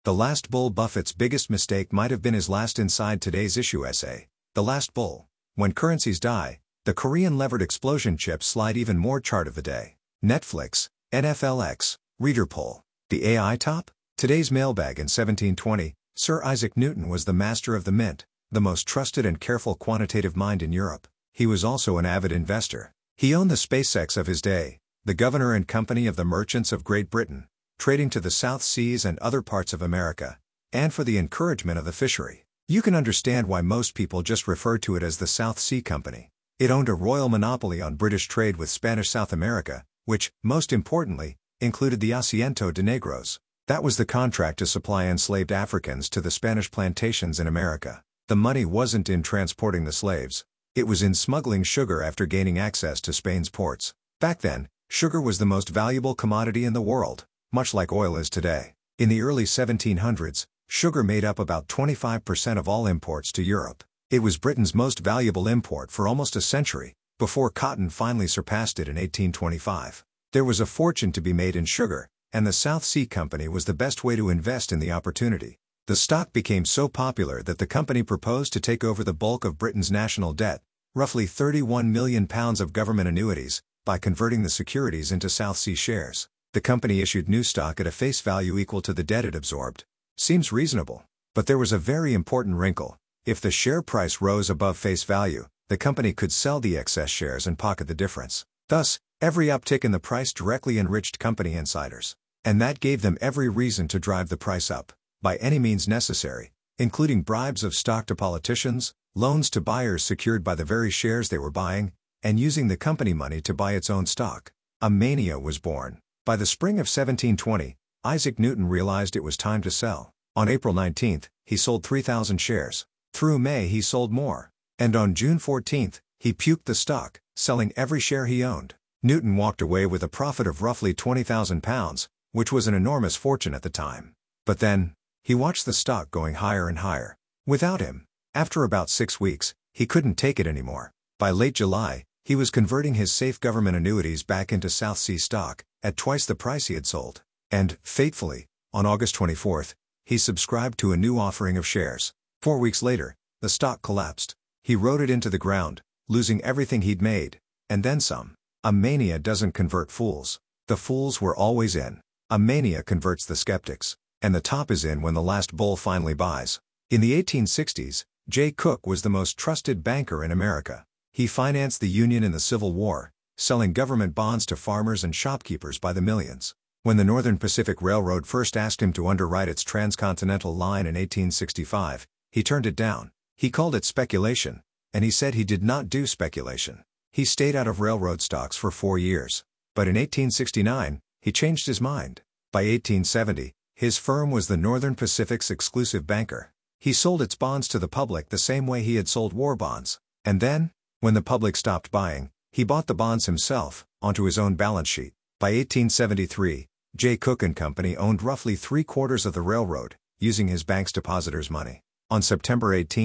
The Last Bull. Buffett's biggest mistake might have been his last Inside Today's Issue essay, The Last Bull. When currencies die, the Korean levered explosion chips slide. Even more. Chart of the day. Netflix, NFLX, Reader Poll. The AI top? Today's mailbag. In 1720, Sir Isaac Newton was the master of the mint, the most trusted and careful quantitative mind in Europe. He was also an avid investor. He owned the SpaceX of his day, the governor and company of the Merchants of Great Britain, trading to the South Seas and other parts of America, and for the encouragement of the fishery. You can understand why most people just refer to it as the South Sea Company. It owned a royal monopoly on British trade with Spanish South America, which, most importantly, included the Asiento de Negros. That was the contract to supply enslaved Africans to the Spanish plantations in America. The money wasn't in transporting the slaves. It was in smuggling sugar after gaining access to Spain's ports. Back then, sugar was the most valuable commodity in the world, much like oil is today. In the early 1700s, sugar made up about 25% of all imports to Europe. It was Britain's most valuable import for almost a century, before cotton finally surpassed it in 1825. There was a fortune to be made in sugar, and the South Sea Company was the best way to invest in the opportunity. The stock became so popular that the company proposed to take over the bulk of Britain's national debt, roughly £31 million of government annuities, by converting the securities into South Sea shares. The company issued new stock at a face value equal to the debt it absorbed. Seems reasonable. But there was a very important wrinkle. If the share price rose above face value, the company could sell the excess shares and pocket the difference. Thus, every uptick in the price directly enriched company insiders. And that gave them every reason to drive the price up, by any means necessary, including bribes of stock to politicians, loans to buyers secured by the very shares they were buying, and using the company money to buy its own stock. A mania was born. By the spring of 1720, Isaac Newton realized it was time to sell. On April 19, he sold 3,000 shares. Through May he sold more. And on June 14, he puked the stock, selling every share he owned. Newton walked away with a profit of roughly £20,000, which was an enormous fortune at the time. But then, he watched the stock going higher and higher. Without him, after about 6 weeks, he couldn't take it anymore. By late July, he was converting his safe government annuities back into South Sea stock, at twice the price he had sold. And, fatefully, on August 24, he subscribed to a new offering of shares. 4 weeks later, the stock collapsed. He rode it into the ground, losing everything he'd made, and then some. A mania doesn't convert fools. The fools were always in. A mania converts the skeptics. And the top is in when the last bull finally buys. In the 1860s, Jay Cooke was the most trusted banker in America. He financed the Union in the Civil War, selling government bonds to farmers and shopkeepers by the millions. When the Northern Pacific Railroad first asked him to underwrite its transcontinental line in 1865, he turned it down. He called it speculation, and he said he did not do speculation. He stayed out of railroad stocks for 4 years. But in 1869, he changed his mind. By 1870, his firm was the Northern Pacific's exclusive banker. He sold its bonds to the public the same way he had sold war bonds. And then, when the public stopped buying, he bought the bonds himself, onto his own balance sheet. By 1873, Jay Cooke and Company owned roughly 3/4 of the railroad, using his bank's depositors' money. On September 18,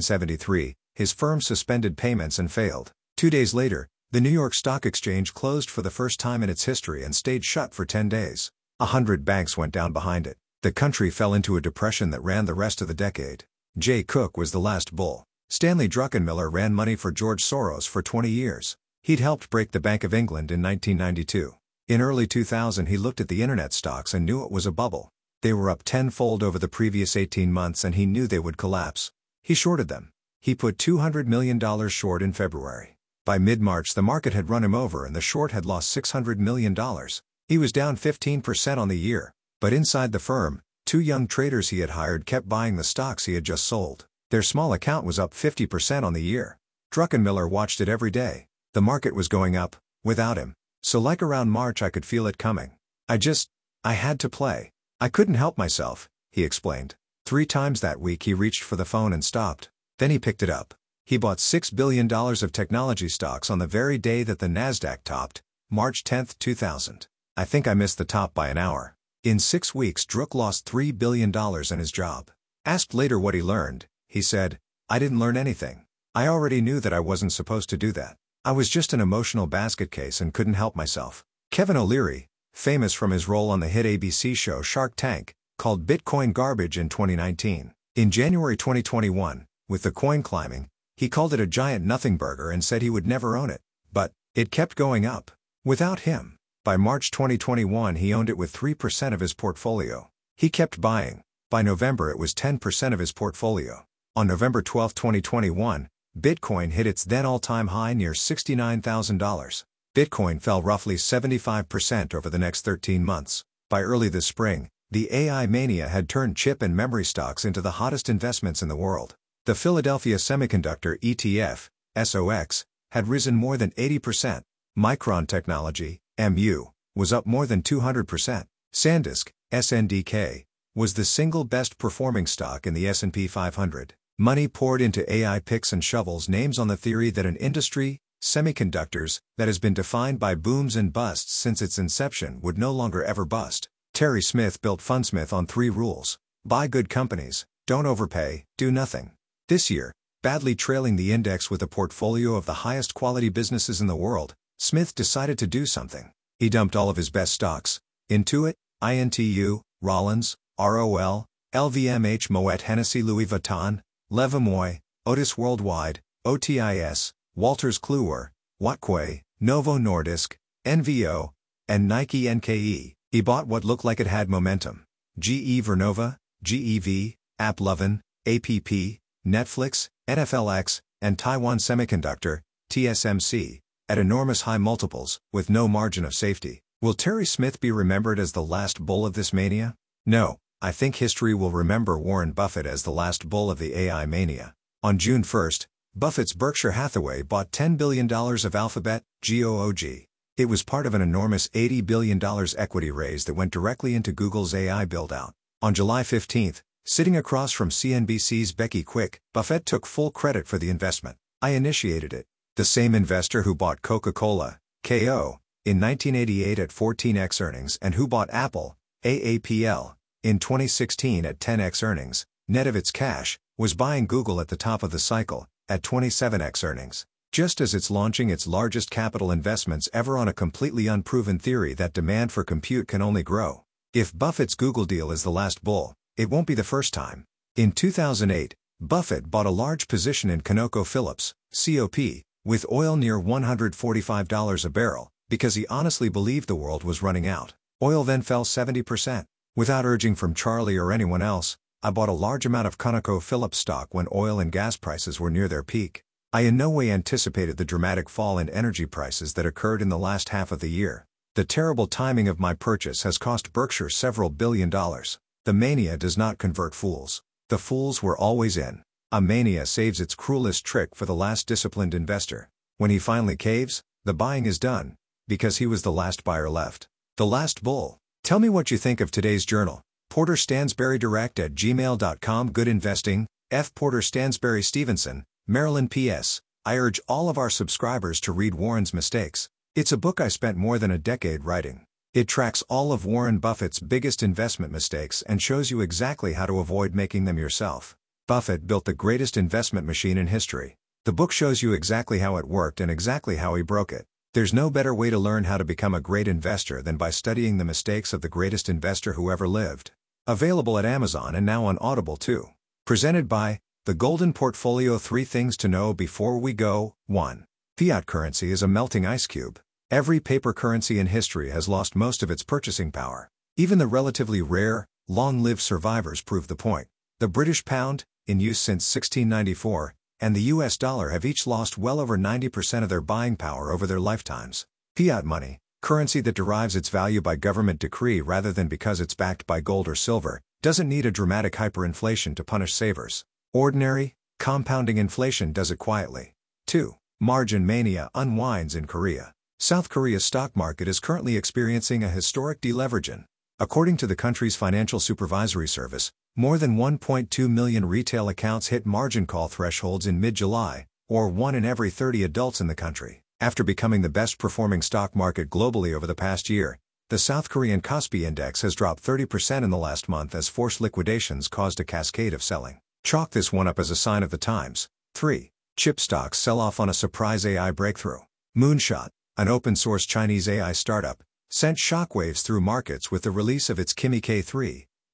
1873, his firm suspended payments and failed. 2 days later, the New York Stock Exchange closed for the first time in its history and stayed shut for 10 days. 100 banks went down behind it. The country fell into a depression that ran the rest of the decade. Jay Cooke was the last bull. Stanley Druckenmiller ran money for George Soros for 20 years. He'd helped break the Bank of England in 1992. In early 2000 he looked at the internet stocks and knew it was a bubble. They were up tenfold over the previous 18 months and he knew they would collapse. He shorted them. He put $200 million short in February. By mid-March the market had run him over and the short had lost $600 million. He was down 15% on the year, but inside the firm, 2 young traders he had hired kept buying the stocks he had just sold. Their small account was up 50% on the year. Druckenmiller watched it every day. The market was going up, without him. So like around March I could feel it coming. I had to play. I couldn't help myself, he explained. 3 times that week he reached for the phone and stopped. Then he picked it up. He bought $6 billion of technology stocks on the very day that the Nasdaq topped, March 10, 2000. I think I missed the top by an hour. In 6 weeks Druck lost $3 billion and his job. Asked later what he learned, he said, "I didn't learn anything. I already knew that I wasn't supposed to do that. I was just an emotional basket case and couldn't help myself." Kevin O'Leary, famous from his role on the hit ABC show Shark Tank, called Bitcoin garbage in 2019. In January 2021, with the coin climbing, he called it a giant nothing burger and said he would never own it. But it kept going up. Without him. By March 2021 he owned it with 3% of his portfolio. He kept buying. By November it was 10% of his portfolio. On November 12, 2021, Bitcoin hit its then all-time high near $69,000. Bitcoin fell roughly 75% over the next 13 months. By early this spring, the AI mania had turned chip and memory stocks into the hottest investments in the world. The Philadelphia Semiconductor ETF, SOX, had risen more than 80%. Micron Technology, MU, was up more than 200%. SanDisk, SNDK, was the single best performing stock in the S&P 500. Money poured into AI picks and shovels names on the theory that an industry, semiconductors, that has been defined by booms and busts since its inception would no longer ever bust. Terry Smith built Fundsmith on 3 rules. Buy good companies, don't overpay, do nothing. This year, badly trailing the index with a portfolio of the highest quality businesses in the world, Smith decided to do something. He dumped all of his best stocks: Intuit, INTU, Rollins, ROL, LVMH, Moet Hennessy, Louis Vuitton, Levamoy, Otis Worldwide, OTIS, Walters Kluwer, Wattquay, Novo Nordisk, NVO, and Nike NKE. He bought what looked like it had momentum: GE Vernova, GEV, AppLovin, APP, Netflix, NFLX, and Taiwan Semiconductor, TSMC, at enormous high multiples, with no margin of safety. Will Terry Smith be remembered as the last bull of this mania? No, I think history will remember Warren Buffett as the last bull of the AI mania. On June 1, Buffett's Berkshire Hathaway bought $10 billion of Alphabet, GOOG. It was part of an enormous $80 billion equity raise that went directly into Google's AI build-out. On July 15, sitting across from CNBC's Becky Quick, Buffett took full credit for the investment. "I initiated it." The same investor who bought Coca-Cola, KO, in 1988 at 14x earnings and who bought Apple, AAPL, in 2016 at 10x earnings, net of its cash, was buying Google at the top of the cycle, at 27x earnings. Just as it's launching its largest capital investments ever on a completely unproven theory that demand for compute can only grow. If Buffett's Google deal is the last bull, it won't be the first time. In 2008, Buffett bought a large position in ConocoPhillips, COP, with oil near $145 a barrel, because he honestly believed the world was running out. Oil then fell 70%. Without urging from Charlie or anyone else, I bought a large amount of ConocoPhillips stock when oil and gas prices were near their peak. I in no way anticipated the dramatic fall in energy prices that occurred in the last half of the year. The terrible timing of my purchase has cost Berkshire several $billion. The mania does not convert fools. The fools were always in. A mania saves its cruelest trick for the last disciplined investor. When he finally caves, the buying is done, because he was the last buyer left. The last bull. Tell me what you think of today's journal. Porter Stansberry direct@gmail.com. Good investing, F. Porter Stansberry Stevenson, Maryland. P.S. I urge all of our subscribers to read Warren's Mistakes. It's a book I spent more than a decade writing. It tracks all of Warren Buffett's biggest investment mistakes and shows you exactly how to avoid making them yourself. Buffett built the greatest investment machine in history. The book shows you exactly how it worked and exactly how he broke it. There's no better way to learn how to become a great investor than by studying the mistakes of the greatest investor who ever lived. Available at Amazon and now on Audible too. Presented by The Golden Portfolio. 3 things to know before we go. 1. Fiat currency is a melting ice cube. Every paper currency in history has lost most of its purchasing power. Even the relatively rare, long-lived survivors prove the point. The British pound, in use since 1694, and the US dollar have each lost well over 90% of their buying power over their lifetimes. Fiat money, currency that derives its value by government decree rather than because it's backed by gold or silver, doesn't need a dramatic hyperinflation to punish savers. Ordinary, compounding inflation does it quietly. 2. Margin mania unwinds in Korea. South Korea's stock market is currently experiencing a historic deleveraging. According to the country's Financial Supervisory Service, more than 1.2 million retail accounts hit margin call thresholds in mid-July, or 1 in every 30 adults in the country. After becoming the best-performing stock market globally over the past year, the South Korean Kospi Index has dropped 30% in the last month as forced liquidations caused a cascade of selling. Chalk this one up as a sign of the times. 3. Chip stocks sell off on a surprise AI breakthrough. Moonshot, an open-source Chinese AI startup, sent shockwaves through markets with the release of its Kimi K3,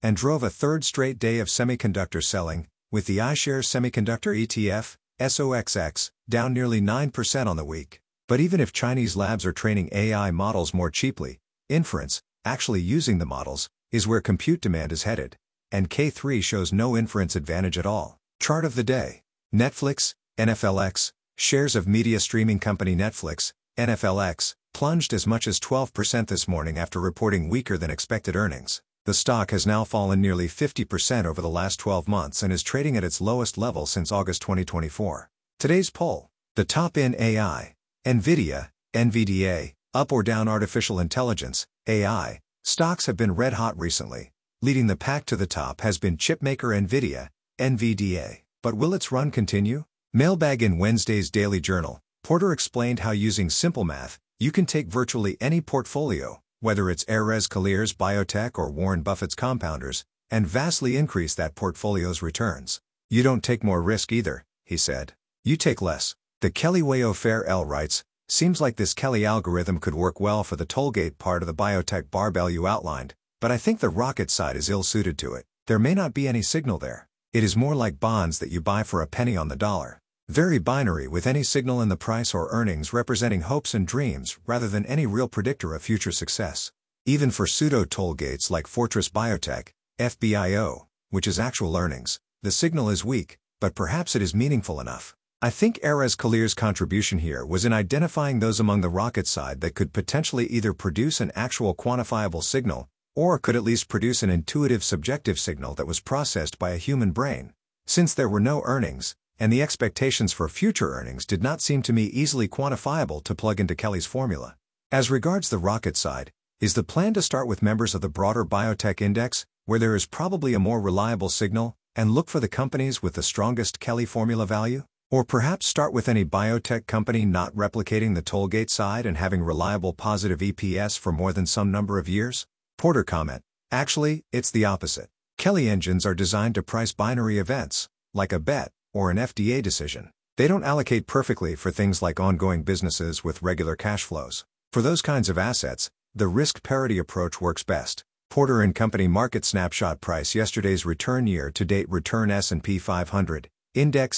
and drove a third straight day of semiconductor selling, with the iShares Semiconductor ETF, SOXX, down nearly 9% on the week. But even if Chinese labs are training AI models more cheaply, inference, actually using the models, is where compute demand is headed. And K3 shows no inference advantage at all. Chart of the day. Netflix, NFLX, shares of media streaming company Netflix, NFLX, plunged as much as 12% this morning after reporting weaker than expected earnings. The stock has now fallen nearly 50% over the last 12 months and is trading at its lowest level since August 2024. Today's poll. The top in AI. NVIDIA, NVDA, up or down artificial intelligence, AI, stocks have been red hot recently. Leading the pack to the top has been chipmaker NVIDIA, NVDA. But will its run continue? Mailbag. In Wednesday's Daily Journal, Porter explained how using simple math, you can take virtually any portfolio, whether it's Erez Calir's biotech or Warren Buffett's compounders, and vastly increase that portfolio's returns. You don't take more risk either, he said. You take less. The Kelly way. Ofer L writes, seems like this Kelly algorithm could work well for the tollgate part of the biotech barbell you outlined, but I think the rocket side is ill-suited to it. There may not be any signal there. It is more like bonds that you buy for a penny on the dollar. Very binary, with any signal in the price or earnings representing hopes and dreams rather than any real predictor of future success. Even for pseudo-tollgates like Fortress Biotech, FBIO, which is actual earnings, the signal is weak, but perhaps it is meaningful enough. I think Erez Calir's contribution here was in identifying those among the rocket side that could potentially either produce an actual quantifiable signal, or could at least produce an intuitive subjective signal that was processed by a human brain. Since there were no earnings, and the expectations for future earnings did not seem to me easily quantifiable to plug into Kelly's formula. As regards the rocket side, is the plan to start with members of the broader biotech index, where there is probably a more reliable signal, and look for the companies with the strongest Kelly formula value? Or perhaps start with any biotech company not replicating the tollgate side and having reliable positive EPS for more than some number of years? Porter comment. Actually, it's the opposite. Kelly engines are designed to price binary events, like a bet, or an FDA decision. They don't allocate perfectly for things like ongoing businesses with regular cash flows. For those kinds of assets, the risk parity approach works best. Porter & Company Market Snapshot Price. Yesterday's return. Year-to-date return. S&P 500. Index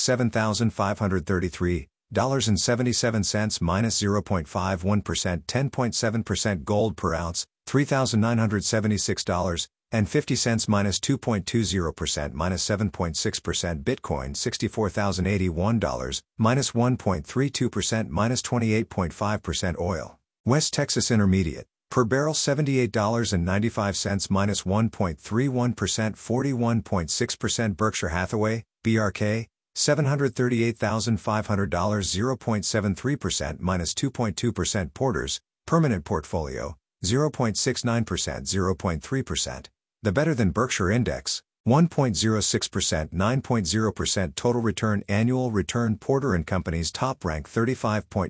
$7,533.77 minus 0.51%. 10.7%. Gold per ounce, $3,976.50 minus 2.20% minus 7.6%. Bitcoin $64,081, minus 1.32% minus 28.5%. Oil. West Texas Intermediate, per barrel $78.95 minus 1.31%. 41.6%. Berkshire Hathaway, BRK, $738,500, 0.73% minus 2.2%. Porter's permanent portfolio, 0.69%, 0.3%. The better than Berkshire Index, 1.06%, 9.0% total return. Annual return. Porter & Company's top rank 35.9%,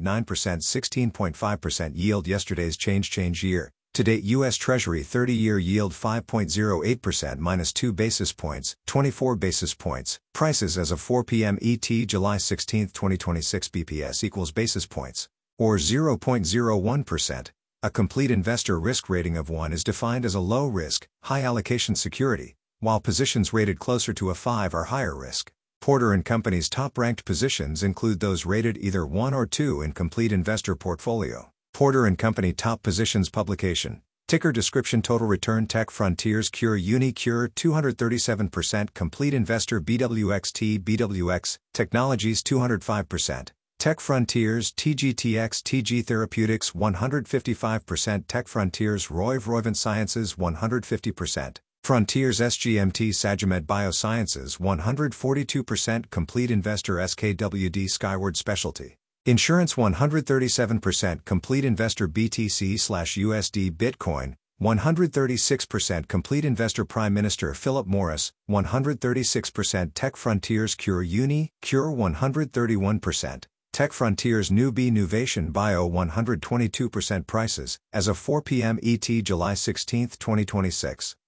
16.5% yield. Yesterday's change year. To date U.S. Treasury 30-year yield 5.08% minus 2 basis points, 24 basis points. Prices as of 4 p.m. ET July 16, 2026. BPS equals basis points, or 0.01%. A complete investor risk rating of 1 is defined as a low risk, high allocation security, while positions rated closer to a 5 are higher risk. Porter & Company's top-ranked positions include those rated either 1 or 2 in complete investor portfolio. Porter & Company Top Positions Publication. Ticker description. Total return. Tech Frontiers, Cure Uni, Cure 237%. Complete Investor BWXT, BWX Technologies 205%. Tech Frontiers, TGTX, TG Therapeutics 155%. Tech Frontiers, Roivant Sciences 150%. Frontiers SGMT, Sagimet Biosciences 142%. Complete Investor SKWD, Skyward Specialty Insurance 137%. Complete Investor BTC/USD, Bitcoin 136%. Complete Investor Prime Minister Philip Morris 136%. Tech Frontiers, Cure Uni, Cure 131%. Tech Frontiers Nuvation Bio 122%. Prices as of 4 p.m. ET July 16, 2026.